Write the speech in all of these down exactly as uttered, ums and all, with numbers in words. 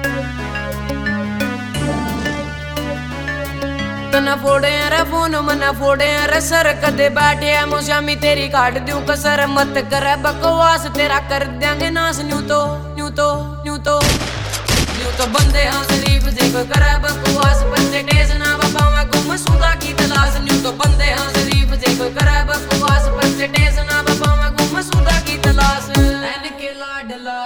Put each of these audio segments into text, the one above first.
तना फोड़े रे फोन मना फोड़े रे सर कदे बैठे मुशामी तेरी काट दूं कसर मत करे बकवास तेरा कर देंगे नास न्यू तो न्यू तो न्यू तो न्यू तो बंदे हाँ शरीफ जे कोई करे बकवास बच्चे टेस ना बाबा गुम सुदा की तलाश न्यू तो बंदे हाँ शरीफ जे कोई करे बकवास बच्चे टेस ना बाबा गुम सुदा की तलाश नैन के लाडला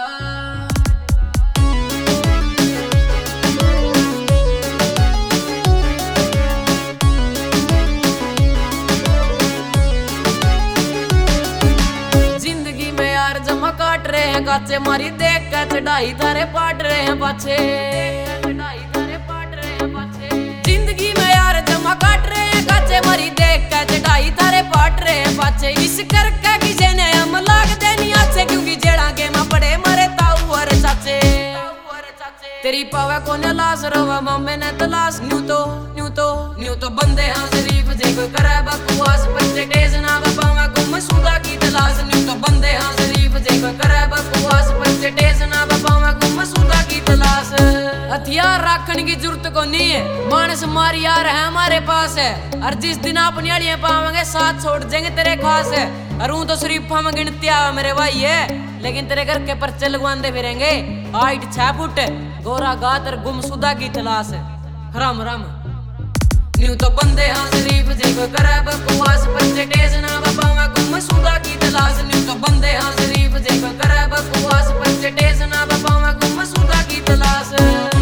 काट रहे हैं गाचे मारी देख कर चढ़ाई तारे पाट रहे हैं पाछे चढ़ाई तारे पाट रहे हैं पाछे जिंदगी में यार जमा काट रहे हैं गाचे मारी देख कर चढ़ाई तारे पाट रहे हैं पाछे इस करके किसी ने हम लाग देनी आछे क्योंकि जेड़ा के मां पड़े मरे ताऊ और चाचे तेरी पावे कोने लाश रोवा मम्मे ने तलाश न्यू तो न्यू तो न्यू तो बंदे हाँ शरीफ जे कोई करे बकवास बच्चे टेस ना बाबा गुम सुदा की तलाश न्यू तो बंदे हाँ शरीफ जे कोई करे बकवास बच्चे टेस ना बाबा गुम सुदा की तलाश हथियार रखने की जरूरत को नहीं है मानस मारी यार है हमारे पास है और जिस दिन अपनी अड़ियां पावेंगे साथ छोड़ देंगे तेरे खास है और हूं तो शरीफा में गिनती आ मेरे भाई है लेकिन तेरे घर के पर्चे लगवाते फिरेंगे हाइट छह फुट गोरा गातर गुमशुदा की तलाश है राम राम न्यू तो बंदे हाँ शरीफ जे कोई करे बकवास बच्चे टेस ना बाबा गुमशुदा की तलाश न्यू तो बंदे हाँ शरीफ जे कोई करे बकवास बच्चे टेस ना बाबा गुमशुदा की तलाश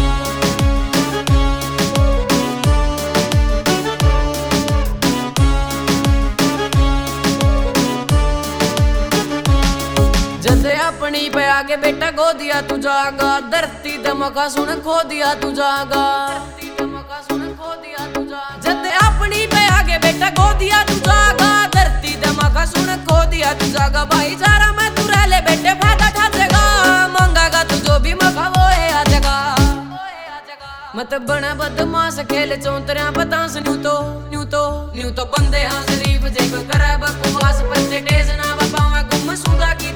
अपनी पे आगे बेटा खो दिया तू जागा धरती दमका सुन खो दिया तू जागा धरती दमका सुन खो दिया तू जागा जद अपनी पे आगे बेटा खो दिया तू जागा धरती दमका सुन खो दिया तू जागा भाईचारा में तू रह ले बेटे फायदा खा जाएगा मांगागा तू जो भी मखा वो है आ जाएगा मत बना बदमाश खेल चौंतरिया बतास न्यू तो न्यू तो न्यू तो बंदे हाँ शरीफ जे कोई करे बकवास बच्चे टेस ना बाबा गुम सुदा की